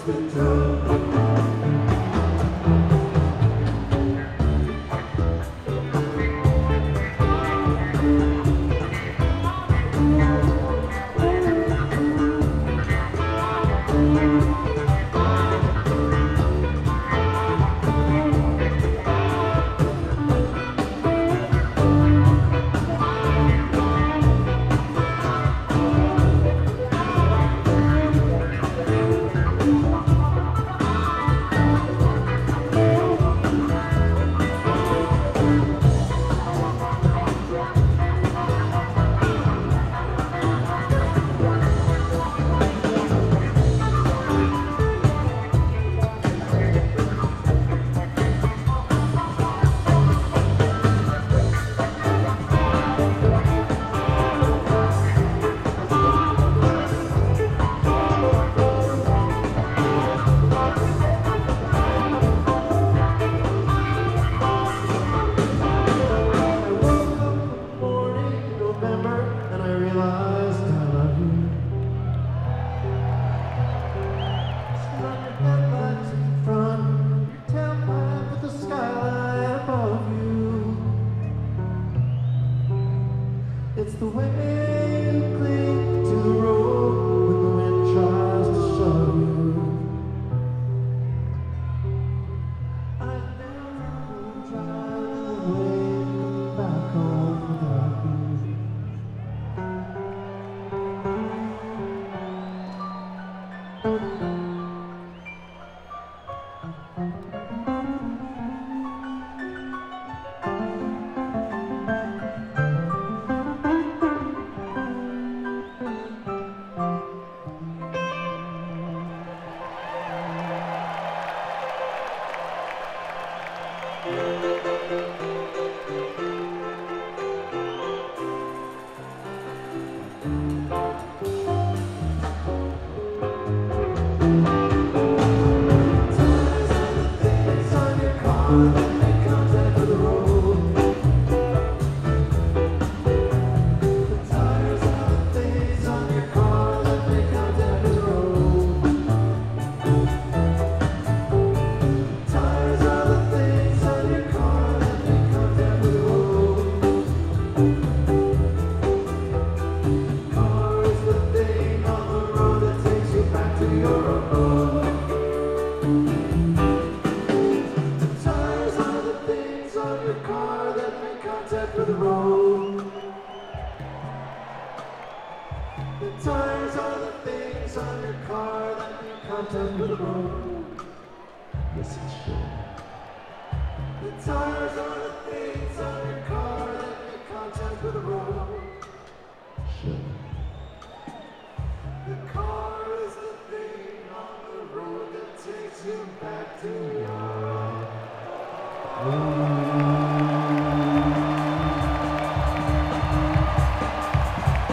It's the way you cling to the road when the wind tries to shove you. I never drive away back home without you. The tires are the things on your car that make contact with the road. Yes, it's true. The tires are the things on your car that make contact with the road. Sure. The car is the thing on the road that takes you back to your home.